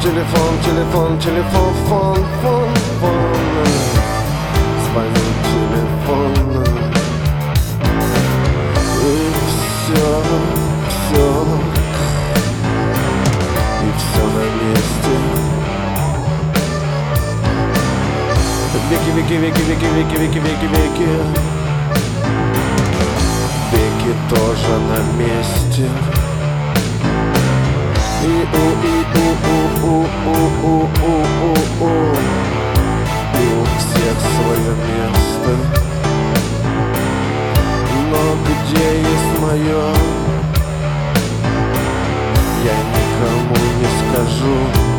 телефон, телефон, телефон, фон, фон, фон. Звонит телефон. И все, и все на месте. Веки, веки, веки, веки, веки, веки, веки, веки. Веки тоже на месте. И у всех свое место. Но где есть мое, я никому не скажу.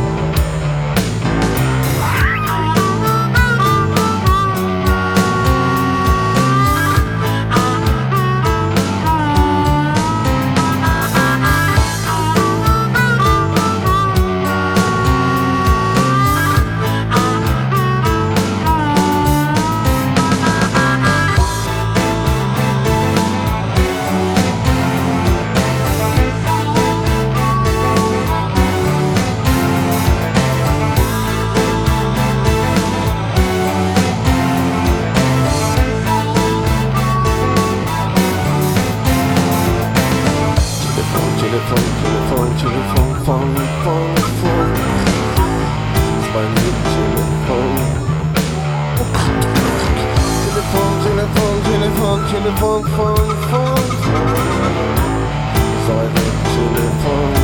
Телефон, телефон, фон, фон, фон. Звонит телефон. Телефон, телефон, телефон, телефон, фон, фон, фон. Звонит телефон.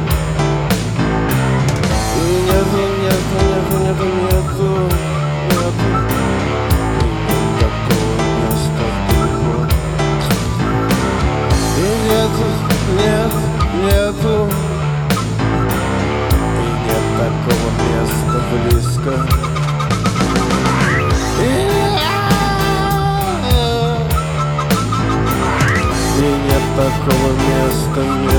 И нету, нету, нету, нету, нету, нету. И нет такого места далеко. И нету, нет, нету. И нет такого места близко. И нет такого места.